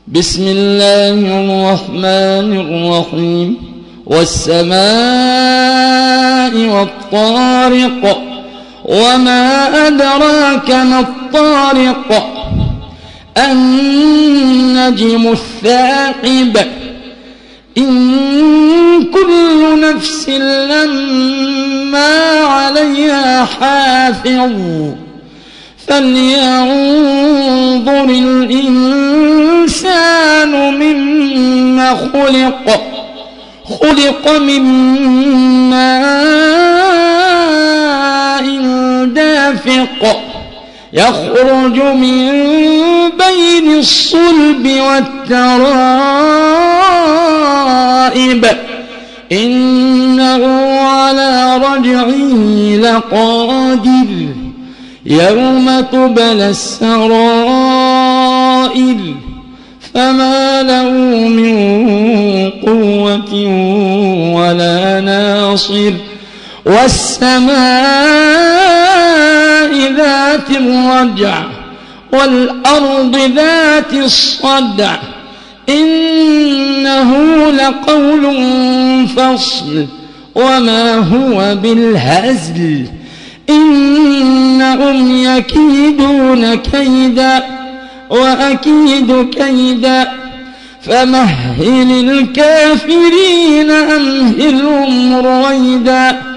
بسم الله الرحمن الرحيم والسماء والطارق وما أدراك ما الطارق النجم الثاقب إن كل نفس لما عليها حافظ فلينظر الإنسان مما خلق من ماء دافق يخرج من بين الصلب والترائب إنه على رجعه لقادر يوم تبلى السرائر فما له من قوة ولا ناصر والسماء ذات الرجع والأرض ذات الصدع إنه لقول فصل وما هو بالهزل إنهم يكيدون كيدا وأكيد كيدا فمهل الكافرين أمهلهم رويدا